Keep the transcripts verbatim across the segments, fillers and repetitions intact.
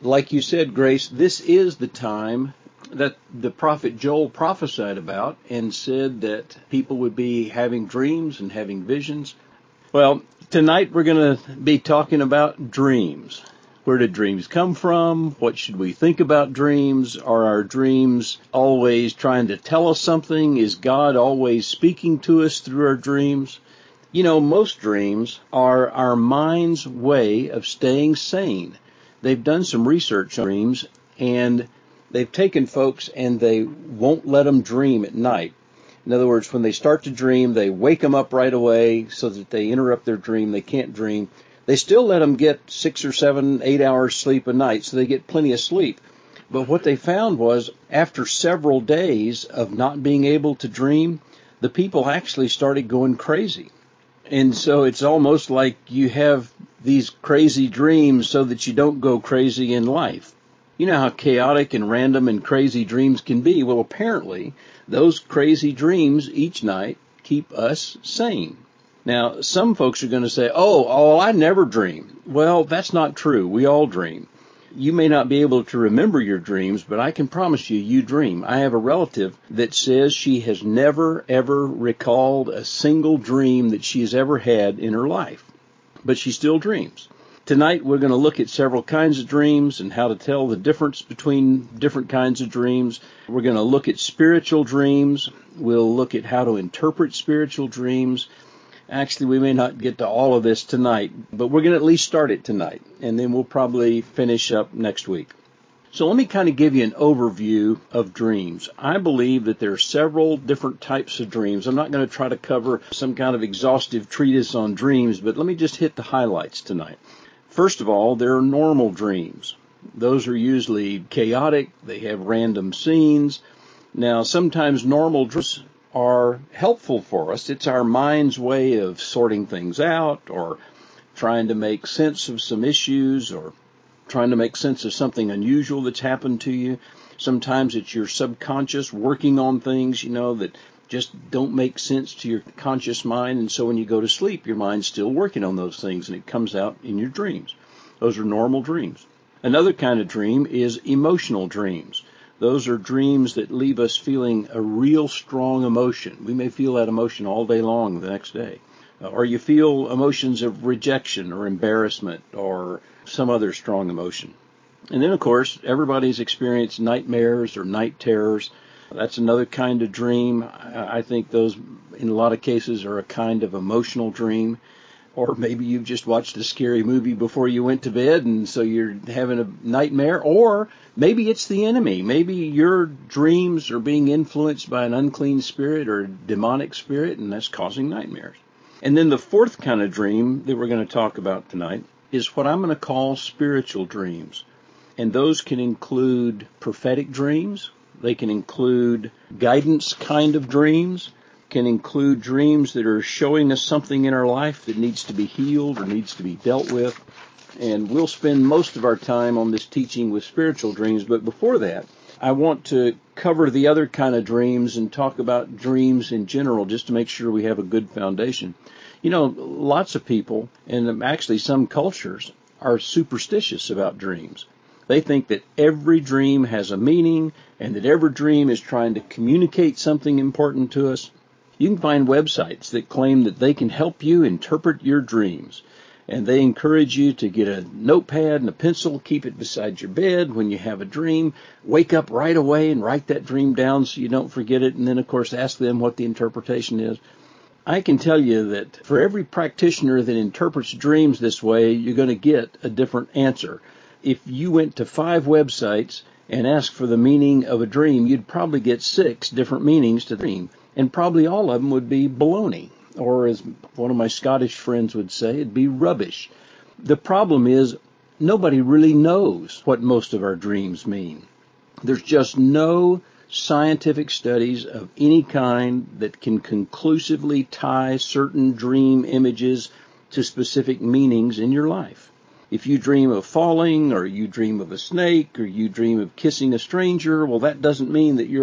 Like you said, Grace, this is the time that the prophet Joel prophesied about and said that people would be having dreams and having visions. Well, tonight we're going to be talking about dreams. Where did dreams come from? What should we think about dreams? Are our dreams always trying to tell us something? Is God always speaking to us through our dreams? You know, most dreams are our mind's way of staying sane. They've done some research on dreams, and they've taken folks and they won't let them dream at night. In other words, when they start to dream, they wake them up right away so that they interrupt their dream. They can't dream. They still let them get six or seven, eight hours sleep a night, so they get plenty of sleep. But what they found was after several days of not being able to dream, the people actually started going crazy. And so it's almost like you have these crazy dreams so that you don't go crazy in life. You know how chaotic and random and crazy dreams can be. Well, apparently, those crazy dreams each night keep us sane. Now, some folks are going to say, oh, oh, I never dream. Well, that's not true. We all dream. You may not be able to remember your dreams, but I can promise you, you dream. I have a relative that says she has never, ever recalled a single dream that she has ever had in her life, but she still dreams. Tonight, we're going to look at several kinds of dreams and how to tell the difference between different kinds of dreams. We're going to look at spiritual dreams. We'll look at how to interpret spiritual dreams. Actually, we may not get to all of this tonight, but we're going to at least start it tonight, and then we'll probably finish up next week. So let me kind of give you an overview of dreams. I believe that there are several different types of dreams. I'm not going to try to cover some kind of exhaustive treatise on dreams, but let me just hit the highlights tonight. First of all, there are normal dreams. Those are usually chaotic. They have random scenes. Now, sometimes normal dreams are helpful for us. It's our mind's way of sorting things out or trying to make sense of some issues or trying to make sense of something unusual that's happened to you. Sometimes it's your subconscious working on things, you know, that just don't make sense to your conscious mind. And so when you go to sleep, your mind's still working on those things and it comes out in your dreams. Those are normal dreams. Another kind of dream is emotional dreams. Those are dreams that leave us feeling a real strong emotion. We may feel that emotion all day long the next day. Or you feel emotions of rejection or embarrassment or some other strong emotion. And then, of course, everybody's experienced nightmares or night terrors. That's another kind of dream. I think those, in a lot of cases, are a kind of emotional dream. Or maybe you've just watched a scary movie before you went to bed, and so you're having a nightmare. Or maybe it's the enemy. Maybe your dreams are being influenced by an unclean spirit or a demonic spirit, and that's causing nightmares. And then the fourth kind of dream that we're going to talk about tonight is what I'm going to call spiritual dreams. And those can include prophetic dreams. They can include guidance kind of dreams. Can include dreams that are showing us something in our life that needs to be healed or needs to be dealt with. And we'll spend most of our time on this teaching with spiritual dreams. But before that, I want to cover the other kind of dreams and talk about dreams in general, just to make sure we have a good foundation. You know, lots of people, and actually some cultures, are superstitious about dreams. They think that every dream has a meaning and that every dream is trying to communicate something important to us. You can find websites that claim that they can help you interpret your dreams. And they encourage you to get a notepad and a pencil, keep it beside your bed when you have a dream, wake up right away and write that dream down so you don't forget it, and then, of course, ask them what the interpretation is. I can tell you that for every practitioner that interprets dreams this way, you're going to get a different answer. If you went to five websites and asked for the meaning of a dream, you'd probably get six different meanings to the dream, and probably all of them would be baloney. Or as one of my Scottish friends would say, it'd be rubbish. The problem is nobody really knows what most of our dreams mean. There's just no scientific studies of any kind that can conclusively tie certain dream images to specific meanings in your life. If you dream of falling, or you dream of a snake, or you dream of kissing a stranger, well, that doesn't mean that you're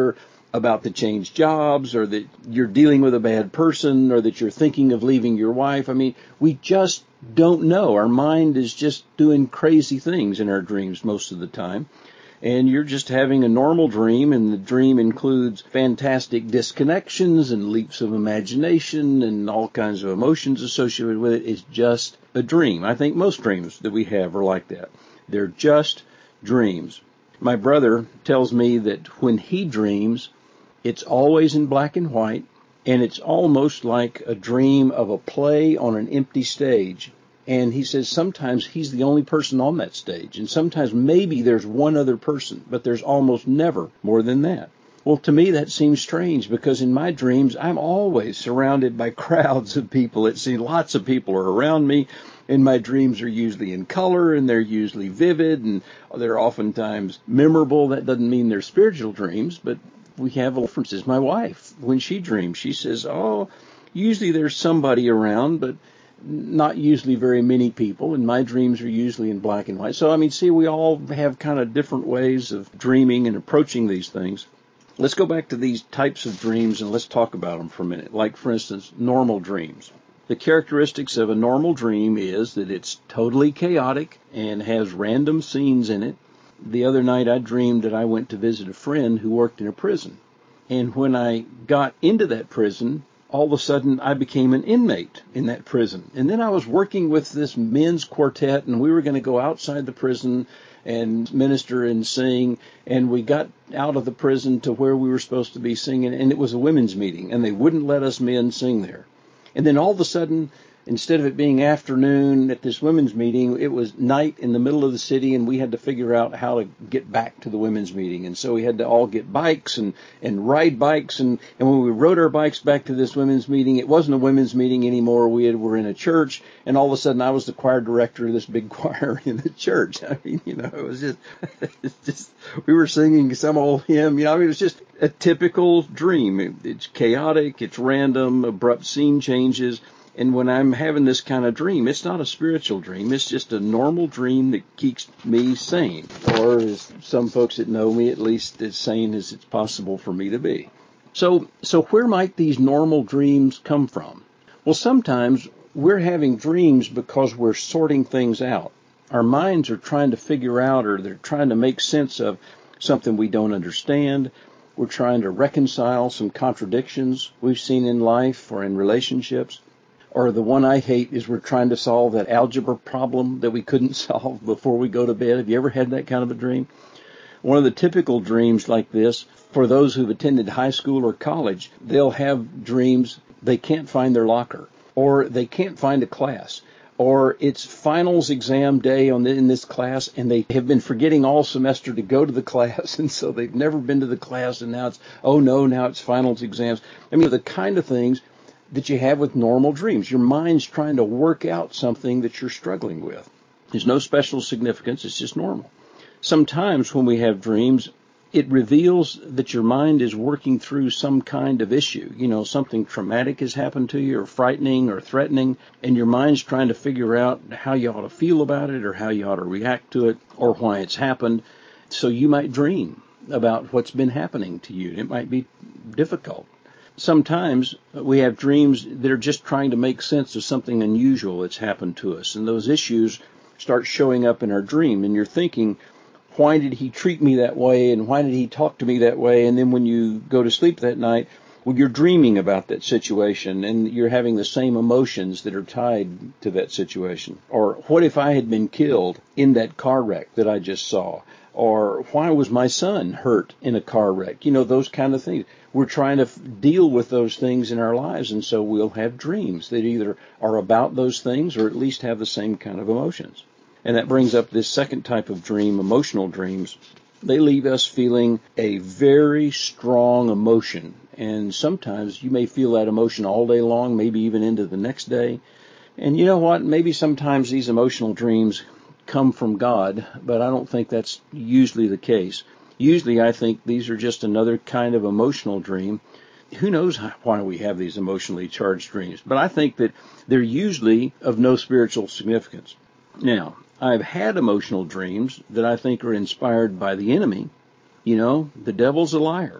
about to change jobs, or that you're dealing with a bad person, or that you're thinking of leaving your wife. I mean, we just don't know. Our mind is just doing crazy things in our dreams most of the time. And you're just having a normal dream, and the dream includes fantastic disconnections and leaps of imagination and all kinds of emotions associated with it. It's just a dream. I think most dreams that we have are like that. They're just dreams. My brother tells me that when he dreams, it's always in black and white, and it's almost like a dream of a play on an empty stage. And he says sometimes he's the only person on that stage, and sometimes maybe there's one other person, but there's almost never more than that. Well, to me, that seems strange, because in my dreams, I'm always surrounded by crowds of people. It seems lots of people are around me, and my dreams are usually in color, and they're usually vivid, and they're oftentimes memorable. That doesn't mean they're spiritual dreams, but we have references. My wife, when she dreams, she says, oh, usually there's somebody around, but not usually very many people, and my dreams are usually in black and white. So, I mean, see, we all have kind of different ways of dreaming and approaching these things. Let's go back to these types of dreams and let's talk about them for a minute. Like, for instance, normal dreams. The characteristics of a normal dream is that it's totally chaotic and has random scenes in it. The other night I dreamed that I went to visit a friend who worked in a prison. And when I got into that prison, all of a sudden I became an inmate in that prison. And then I was working with this men's quartet, and we were going to go outside the prison and minister and sing. And we got out of the prison to where we were supposed to be singing, and it was a women's meeting, and they wouldn't let us men sing there. And then all of a sudden, instead of it being afternoon at this women's meeting, it was night in the middle of the city, and we had to figure out how to get back to the women's meeting. And so we had to all get bikes and, and ride bikes. And, and when we rode our bikes back to this women's meeting, it wasn't a women's meeting anymore. We had, were in a church, and all of a sudden I was the choir director of this big choir in the church. I mean, you know, it was just, it's just, we were singing some old hymn. You know, I mean, it was just a typical dream. It, it's chaotic, it's random, abrupt scene changes. And when I'm having this kind of dream, it's not a spiritual dream. It's just a normal dream that keeps me sane. Or as some folks that know me, at least as sane as it's possible for me to be. So, so where might these normal dreams come from? Well, sometimes we're having dreams because we're sorting things out. Our minds are trying to figure out, or they're trying to make sense of something we don't understand. We're trying to reconcile some contradictions we've seen in life or in relationships. Or the one I hate is we're trying to solve that algebra problem that we couldn't solve before we go to bed. Have you ever had that kind of a dream? One of the typical dreams like this, for those who've attended high school or college, they'll have dreams they can't find their locker, or they can't find a class, or it's finals exam day on the, in this class, and they have been forgetting all semester to go to the class, and so they've never been to the class, and now it's, oh no, now it's finals exams. I mean, the kind of things that you have with normal dreams. Your mind's trying to work out something that you're struggling with. There's no special significance. It's just normal. Sometimes when we have dreams, it reveals that your mind is working through some kind of issue. You know, something traumatic has happened to you, or frightening or threatening, and your mind's trying to figure out how you ought to feel about it, or how you ought to react to it, or why it's happened. So you might dream about what's been happening to you. It might be difficult. Sometimes we have dreams that are just trying to make sense of something unusual that's happened to us, and those issues start showing up in our dream, and you're thinking, why did he treat me that way, and why did he talk to me that way? And then when you go to sleep that night, well, you're dreaming about that situation, and you're having the same emotions that are tied to that situation. Or what if I had been killed in that car wreck that I just saw? Or why was my son hurt in a car wreck? You know, those kind of things. We're trying to f- deal with those things in our lives, and so we'll have dreams that either are about those things or at least have the same kind of emotions. And that brings up this second type of dream, emotional dreams. They leave us feeling a very strong emotion, and sometimes you may feel that emotion all day long, maybe even into the next day. And you know what? Maybe sometimes these emotional dreams come from God, but I don't think that's usually the case. Usually I think these are just another kind of emotional dream. Who knows why we have these emotionally charged dreams, but I think that they're usually of no spiritual significance. Now, I've had emotional dreams that I think are inspired by the enemy. You know, the devil's a liar.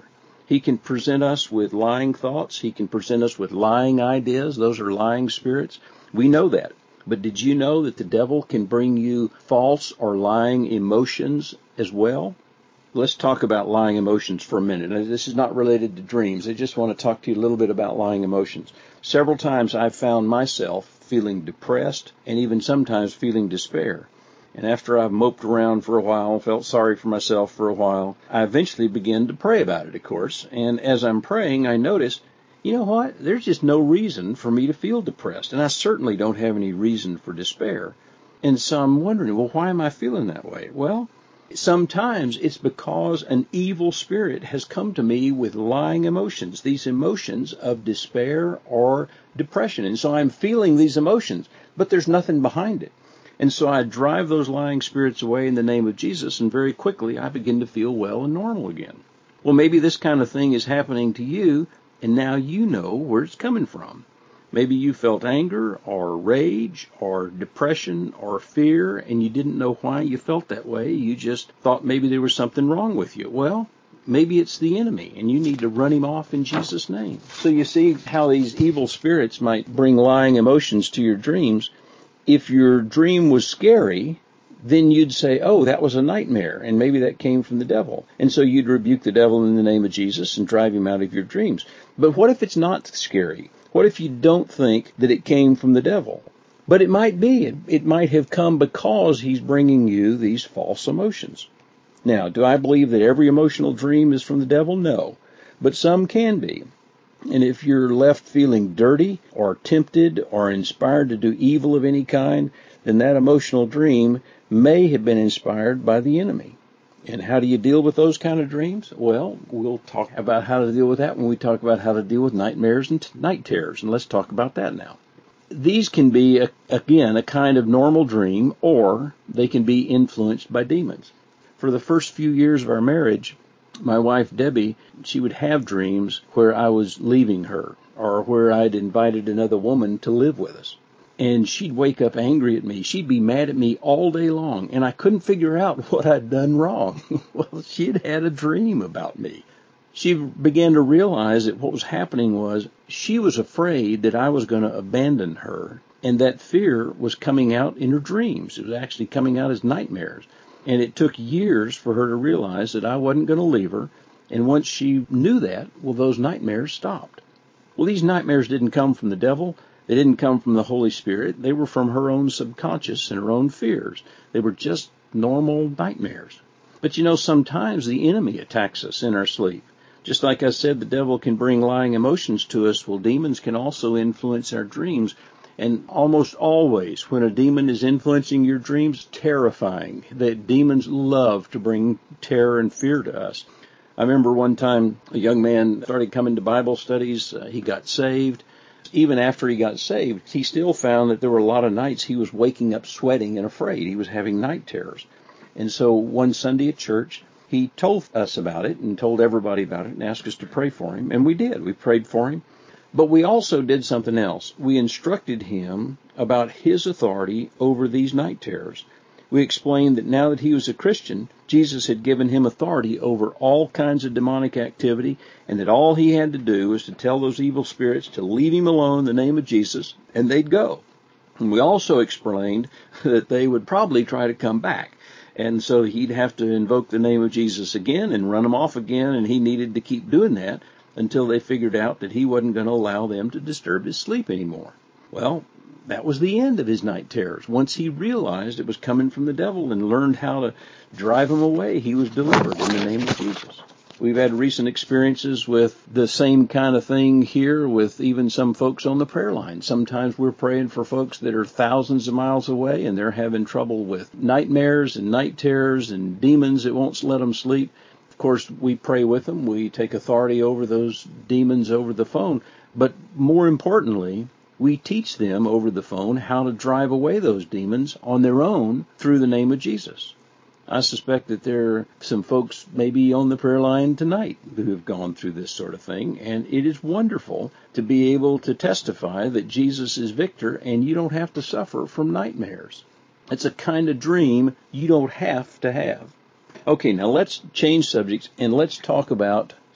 He can present us with lying thoughts. He can present us with lying ideas. Those are lying spirits. We know that. But did you know that the devil can bring you false or lying emotions as well? Let's talk about lying emotions for a minute. Now, this is not related to dreams. I just want to talk to you a little bit about lying emotions. Several times I've found myself feeling depressed and even sometimes feeling despair. And after I've moped around for a while, felt sorry for myself for a while, I eventually began to pray about it, of course. And as I'm praying, I notice, you know what? There's just no reason for me to feel depressed. And I certainly don't have any reason for despair. And so I'm wondering, well, why am I feeling that way? Well, sometimes it's because an evil spirit has come to me with lying emotions, these emotions of despair or depression. And so I'm feeling these emotions, but there's nothing behind it. And so I drive those lying spirits away in the name of Jesus, and very quickly I begin to feel well and normal again. Well, maybe this kind of thing is happening to you, and now you know where it's coming from. Maybe you felt anger or rage or depression or fear, and you didn't know why you felt that way. You just thought maybe there was something wrong with you. Well, maybe it's the enemy, and you need to run him off in Jesus' name. So you see how these evil spirits might bring lying emotions to your dreams. If your dream was scary, then you'd say, oh, that was a nightmare, and maybe that came from the devil. And so you'd rebuke the devil in the name of Jesus and drive him out of your dreams. But what if it's not scary? What if you don't think that it came from the devil? But it might be. It, it might have come because he's bringing you these false emotions. Now, do I believe that every emotional dream is from the devil? No. But some can be. And if you're left feeling dirty or tempted or inspired to do evil of any kind, then that emotional dream may have been inspired by the enemy. And how do you deal with those kind of dreams? Well, we'll talk about how to deal with that when we talk about how to deal with nightmares and t- night terrors. And let's talk about that now. These can be, a, again, a kind of normal dream, or they can be influenced by demons. For the first few years of our marriage, my wife, Debbie, she would have dreams where I was leaving her or where I'd invited another woman to live with us. And she'd wake up angry at me. She'd be mad at me all day long, and I couldn't figure out what I'd done wrong. Well, she'd had a dream about me. She began to realize that what was happening was she was afraid that I was going to abandon her, and that fear was coming out in her dreams. It was actually coming out as nightmares. And it took years for her to realize that I wasn't going to leave her. And once she knew that, well, those nightmares stopped. Well, these nightmares didn't come from the devil. They didn't come from the Holy Spirit. They were from her own subconscious and her own fears. They were just normal nightmares. But you know, sometimes the enemy attacks us in our sleep. Just like I said, the devil can bring lying emotions to us. Well, demons can also influence our dreams. And almost always, when a demon is influencing your dreams, terrifying. The demons love to bring terror and fear to us. I remember one time a young man started coming to Bible studies. Uh, he got saved. Even after he got saved, he still found that there were a lot of nights he was waking up sweating and afraid. He was having night terrors. And so one Sunday at church, he told us about it and told everybody about it and asked us to pray for him. And we did. We prayed for him. But we also did something else. We instructed him about his authority over these night terrors. We explained that now that he was a Christian, Jesus had given him authority over all kinds of demonic activity, and that all he had to do was to tell those evil spirits to leave him alone in the name of Jesus, and they'd go. And we also explained that they would probably try to come back. And so he'd have to invoke the name of Jesus again and run them off again, and he needed to keep doing that until they figured out that he wasn't going to allow them to disturb his sleep anymore. Well, that was the end of his night terrors. Once he realized it was coming from the devil and learned how to drive him away, he was delivered in the name of Jesus. We've had recent experiences with the same kind of thing here with even some folks on the prayer line. Sometimes we're praying for folks that are thousands of miles away and they're having trouble with nightmares and night terrors and demons that won't let them sleep. Of course, we pray with them. We take authority over those demons over the phone. But more importantly, we teach them over the phone how to drive away those demons on their own through the name of Jesus. I suspect that there are some folks maybe on the prayer line tonight who have gone through this sort of thing, and it is wonderful to be able to testify that Jesus is victor and you don't have to suffer from nightmares. It's a kind of dream you don't have to have. Okay, now let's change subjects and let's talk about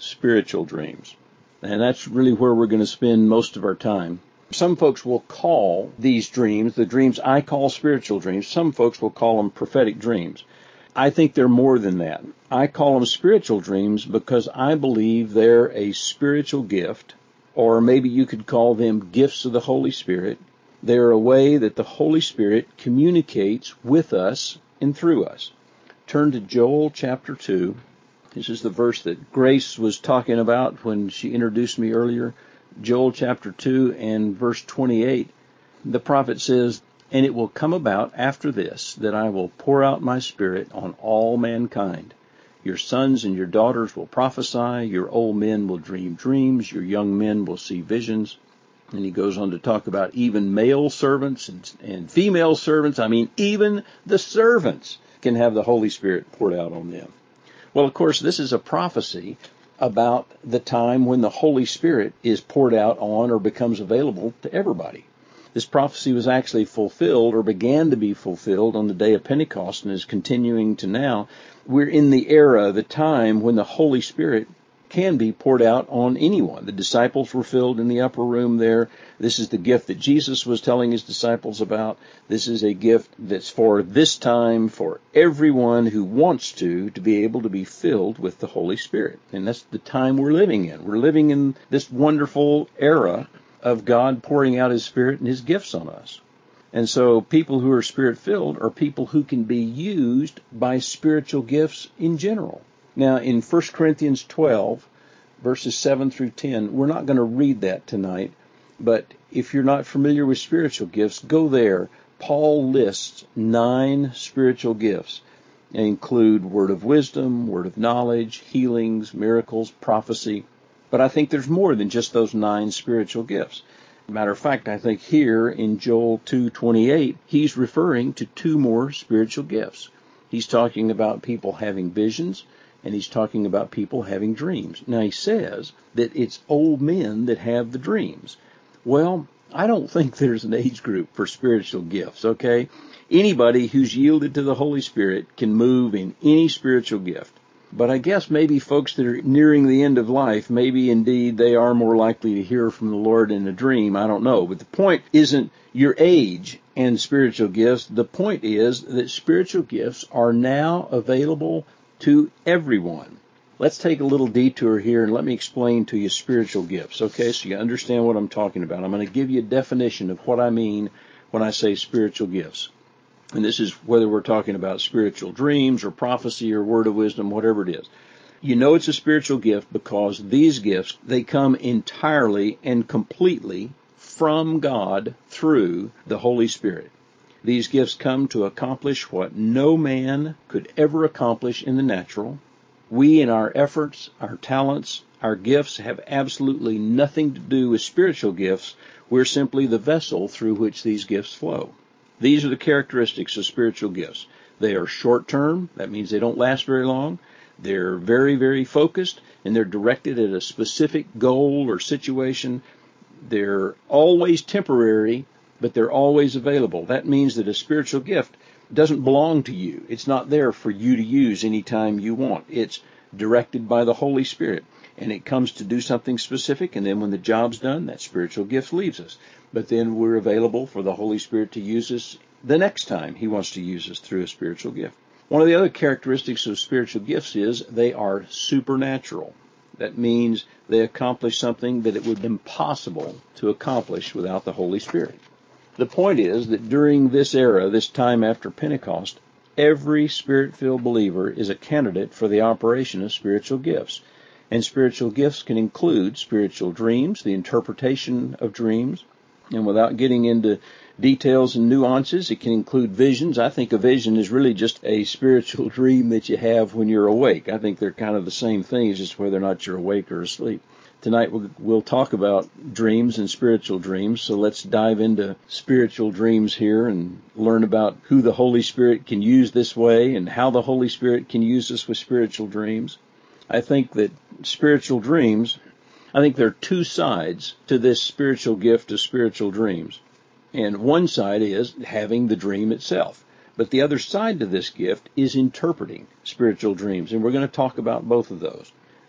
spiritual dreams. And that's really where we're going to spend most of our time. Some folks will call these dreams, the dreams I call spiritual dreams, some folks will call them prophetic dreams. I think they're more than that. I call them spiritual dreams because I believe they're a spiritual gift, or maybe you could call them gifts of the Holy Spirit. They're a way that the Holy Spirit communicates with us and through us. Turn to Joel chapter two. This is the verse that Grace was talking about when she introduced me earlier. Joel chapter two and verse twenty-eight. The prophet says, "And it will come about after this that I will pour out my Spirit on all mankind. Your sons and your daughters will prophesy, your old men will dream dreams, your young men will see visions." And he goes on to talk about even male servants and, and female servants. I mean, even the servants can have the Holy Spirit poured out on them. Well, of course, this is a prophecy about the time when the Holy Spirit is poured out on or becomes available to everybody. This prophecy was actually fulfilled or began to be fulfilled on the day of Pentecost and is continuing to now. We're in the era, the time when the Holy Spirit can be poured out on anyone. The disciples were filled in the upper room there. This is the gift that Jesus was telling his disciples about. This is a gift that's for this time, for everyone who wants to, to be able to be filled with the Holy Spirit. And that's the time we're living in. We're living in this wonderful era of God pouring out his Spirit and his gifts on us. And so people who are Spirit-filled are people who can be used by spiritual gifts in general. Now, in First Corinthians twelve, verses seven through ten, we're not going to read that tonight, but if you're not familiar with spiritual gifts, go there. Paul lists nine spiritual gifts. They include word of wisdom, word of knowledge, healings, miracles, prophecy. But I think there's more than just those nine spiritual gifts. Matter of fact, I think here in Joel two twenty-eight, he's referring to two more spiritual gifts. He's talking about people having visions, and he's talking about people having dreams. Now, he says that it's old men that have the dreams. Well, I don't think there's an age group for spiritual gifts, okay? Anybody who's yielded to the Holy Spirit can move in any spiritual gift. But I guess maybe folks that are nearing the end of life, maybe indeed they are more likely to hear from the Lord in a dream. I don't know. But the point isn't your age and spiritual gifts. The point is that spiritual gifts are now available to everyone. Let's take a little detour here and let me explain to you spiritual gifts, okay, so you understand what I'm talking about. I'm going to give you a definition of what I mean when I say spiritual gifts. And this is whether we're talking about spiritual dreams or prophecy or word of wisdom, whatever it is. You know it's a spiritual gift because these gifts, they come entirely and completely from God through the Holy Spirit. These gifts come to accomplish what no man could ever accomplish in the natural. We, in our efforts, our talents, our gifts, have absolutely nothing to do with spiritual gifts. We're simply the vessel through which these gifts flow. These are the characteristics of spiritual gifts. They are short-term. That means they don't last very long. They're very, very focused, and they're directed at a specific goal or situation. They're always temporary, but they're always available. That means that a spiritual gift doesn't belong to you. It's not there for you to use anytime you want. It's directed by the Holy Spirit, and it comes to do something specific, and then when the job's done, that spiritual gift leaves us. But then we're available for the Holy Spirit to use us the next time he wants to use us through a spiritual gift. One of the other characteristics of spiritual gifts is they are supernatural. That means they accomplish something that it would be impossible to accomplish without the Holy Spirit. The point is that during this era, this time after Pentecost, every Spirit-filled believer is a candidate for the operation of spiritual gifts. And spiritual gifts can include spiritual dreams, the interpretation of dreams. And without getting into details and nuances, it can include visions. I think a vision is really just a spiritual dream that you have when you're awake. I think they're kind of the same thing, it's just whether or not you're awake or asleep. Tonight we'll talk about dreams and spiritual dreams, so let's dive into spiritual dreams here and learn about who the Holy Spirit can use this way and how the Holy Spirit can use us with spiritual dreams. I think that spiritual dreams, I think there are two sides to this spiritual gift of spiritual dreams. And one side is having the dream itself. But the other side to this gift is interpreting spiritual dreams, and we're going to talk about both of those.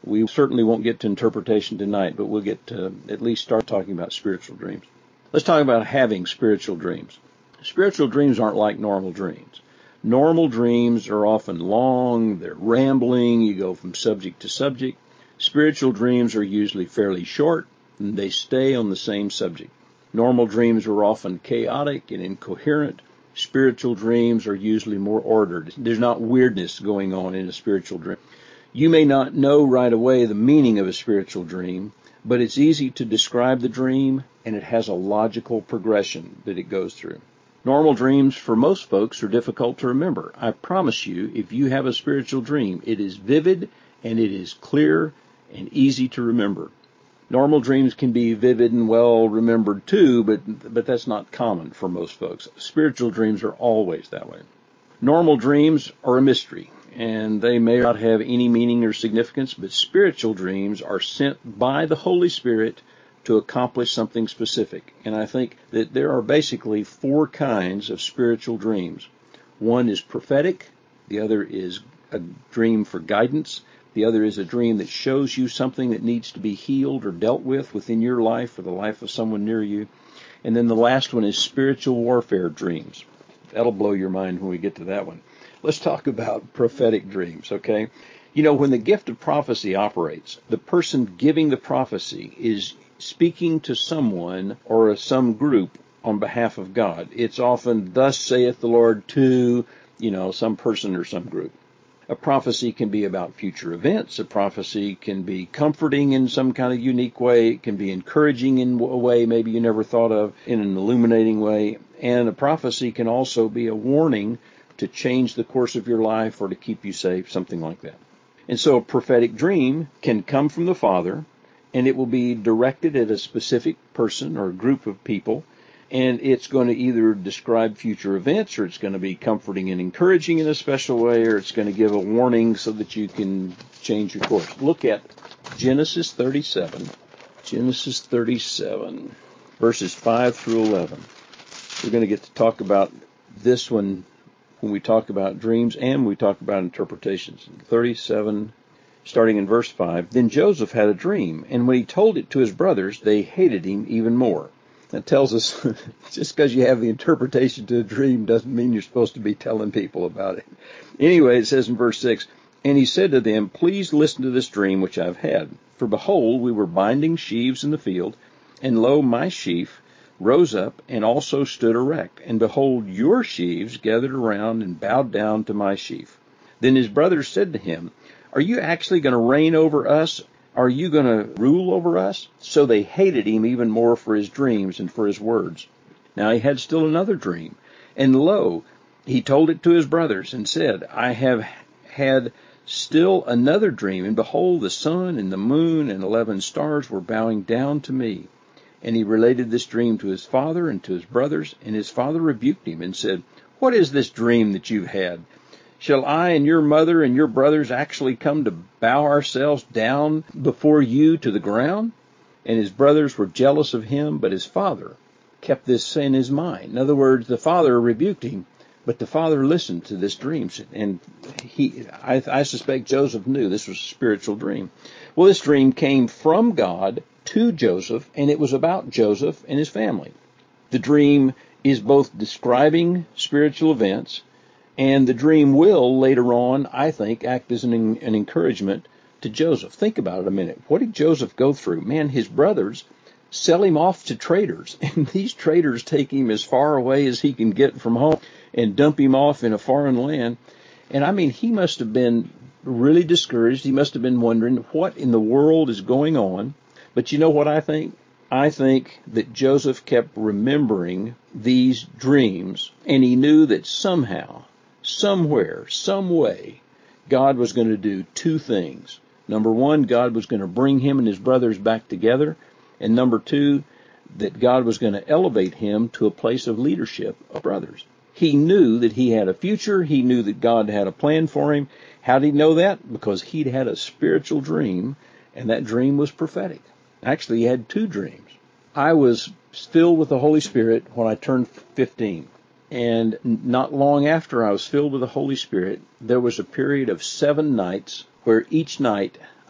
We certainly won't get to interpretation tonight, but we'll get to at least start talking about spiritual dreams. Let's talk about having spiritual dreams. Spiritual dreams aren't like normal dreams. Normal dreams are often long, they're rambling, you go from subject to subject. Spiritual dreams are usually fairly short, and they stay on the same subject. Normal dreams are often chaotic and incoherent. Spiritual dreams are usually more ordered. There's not weirdness going on in a spiritual dream. You may not know right away the meaning of a spiritual dream, but it's easy to describe the dream, and it has a logical progression that it goes through. Normal dreams for most folks are difficult to remember. I promise you, if you have a spiritual dream, it is vivid and it is clear and easy to remember. Normal dreams can be vivid and well remembered too, but but that's not common for most folks. Spiritual dreams are always that way. Normal dreams are a mystery, and they may not have any meaning or significance, but spiritual dreams are sent by the Holy Spirit to accomplish something specific. And I think that there are basically four kinds of spiritual dreams. One is prophetic, the other is a dream for guidance, the other is a dream that shows you something that needs to be healed or dealt with within your life or the life of someone near you. And then the last one is spiritual warfare dreams. That'll blow your mind when we get to that one. Let's talk about prophetic dreams, okay? You know, when the gift of prophecy operates, the person giving the prophecy is speaking to someone or some group on behalf of God. It's often, thus saith the Lord to, you know, some person or some group. A prophecy can be about future events. A prophecy can be comforting in some kind of unique way. It can be encouraging in a way maybe you never thought of, in an illuminating way. And a prophecy can also be a warning to change the course of your life or to keep you safe, something like that. And so a prophetic dream can come from the Father, and it will be directed at a specific person or group of people, and it's going to either describe future events, or it's going to be comforting and encouraging in a special way, or it's going to give a warning so that you can change your course. Look at Genesis thirty-seven. Genesis thirty-seven, verses five through eleven. We're going to get to talk about this one when we talk about dreams and when we talk about interpretations. thirty-seven, starting in verse five. Then Joseph had a dream, and when he told it to his brothers, they hated him even more. That tells us just because you have the interpretation to a dream doesn't mean you're supposed to be telling people about it. Anyway, it says in verse six, and he said to them, please listen to this dream which I've had. For behold, we were binding sheaves in the field, and lo, my sheaf rose up and also stood erect. And behold, your sheaves gathered around and bowed down to my sheaf. Then his brothers said to him, are you actually going to reign over us? Are you going to rule over us? So they hated him even more for his dreams and for his words. Now he had still another dream. And lo, he told it to his brothers and said, I have had still another dream. And behold, the sun and the moon and eleven stars were bowing down to me. And he related this dream to his father and to his brothers. And his father rebuked him and said, what is this dream that you've had? Shall I and your mother and your brothers actually come to bow ourselves down before you to the ground? And his brothers were jealous of him, but his father kept this in his mind. In other words, the father rebuked him, but the father listened to this dream. And he, I, I suspect Joseph knew this was a spiritual dream. Well, this dream came from God to Joseph, and it was about Joseph and his family. The dream is both describing spiritual events, and the dream will, later on, I think, act as an, an encouragement to Joseph. Think about it a minute. What did Joseph go through? Man, his brothers sell him off to traders, and these traders take him as far away as he can get from home and dump him off in a foreign land. And I mean, he must have been really discouraged. He must have been wondering what in the world is going on. But you know what I think? I think that Joseph kept remembering these dreams, and he knew that somehow, somewhere, some way, God was going to do two things. Number one, God was going to bring him and his brothers back together. And number two, that God was going to elevate him to a place of leadership of brothers. He knew that he had a future. He knew that God had a plan for him. How did he know that? Because he'd had a spiritual dream, and that dream was prophetic. Actually, he had two dreams. I was filled with the Holy Spirit when I turned fifteen. And not long after I was filled with the Holy Spirit, there was a period of seven nights where each night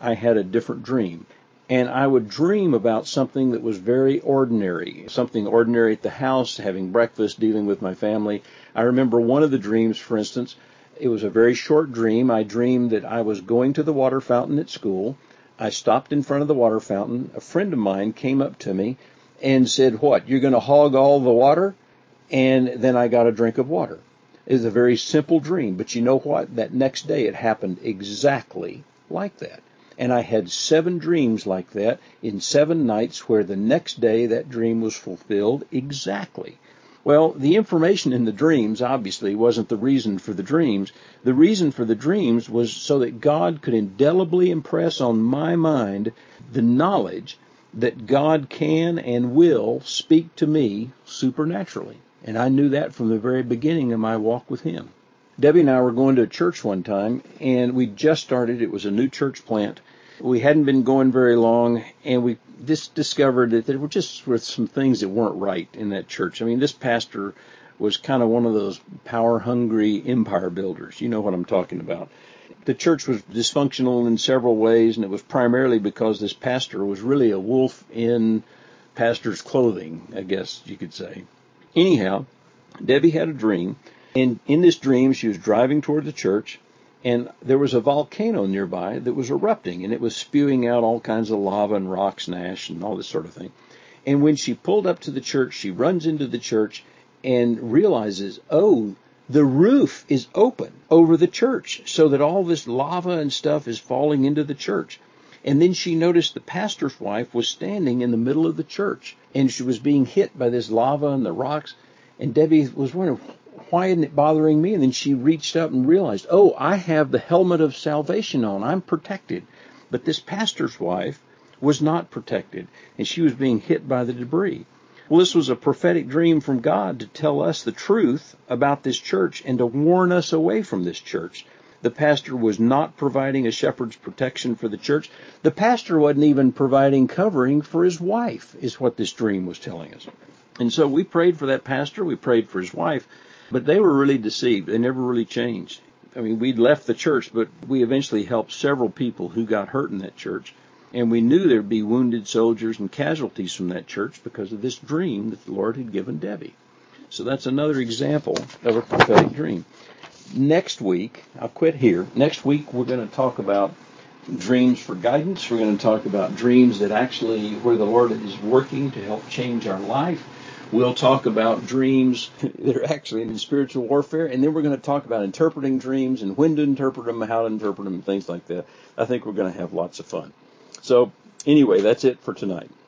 I had a different dream. And I would dream about something that was very ordinary, something ordinary at the house, having breakfast, dealing with my family. I remember one of the dreams, for instance, it was a very short dream. I dreamed that I was going to the water fountain at school. I stopped in front of the water fountain. A friend of mine came up to me and said, "What, you're going to hog all the water?" And then I got a drink of water. It was a very simple dream, but you know what? That next day it happened exactly like that. And I had seven dreams like that in seven nights, where the next day that dream was fulfilled exactly. Well, the information in the dreams obviously wasn't the reason for the dreams. The reason for the dreams was so that God could indelibly impress on my mind the knowledge that God can and will speak to me supernaturally. And I knew that from the very beginning of my walk with Him. Debbie and I were going to a church one time, and we just started. It was a new church plant. We hadn't been going very long, and we just discovered that there were just were some things that weren't right in that church. I mean, this pastor was kind of one of those power-hungry empire builders. You know what I'm talking about. The church was dysfunctional in several ways, and it was primarily because this pastor was really a wolf in pastor's clothing, I guess you could say. Anyhow, Debbie had a dream, and in this dream she was driving toward the church, and there was a volcano nearby that was erupting, and it was spewing out all kinds of lava and rocks and ash and all this sort of thing. And when she pulled up to the church, she runs into the church and realizes, oh, the roof is open over the church, so that all this lava and stuff is falling into the church. And then she noticed the pastor's wife was standing in the middle of the church, and she was being hit by this lava and the rocks. And Debbie was wondering, why isn't it bothering me? And then she reached up and realized, oh, I have the helmet of salvation on. I'm protected. But this pastor's wife was not protected, and she was being hit by the debris. Well, this was a prophetic dream from God to tell us the truth about this church and to warn us away from this church. The pastor was not providing a shepherd's protection for the church. The pastor wasn't even providing covering for his wife, is what this dream was telling us. And so we prayed for that pastor. We prayed for his wife. But they were really deceived. They never really changed. I mean, we'd left the church, but we eventually helped several people who got hurt in that church. And we knew there'd be wounded soldiers and casualties from that church because of this dream that the Lord had given Debbie. So that's another example of a prophetic dream. Next week, I'll quit here. Next week, we're going to talk about dreams for guidance. We're going to talk about dreams that actually, where the Lord is working to help change our life. We'll talk about dreams that are actually in spiritual warfare, and then we're going to talk about interpreting dreams and when to interpret them, how to interpret them, and things like that. I think we're going to have lots of fun. So anyway, that's it for tonight.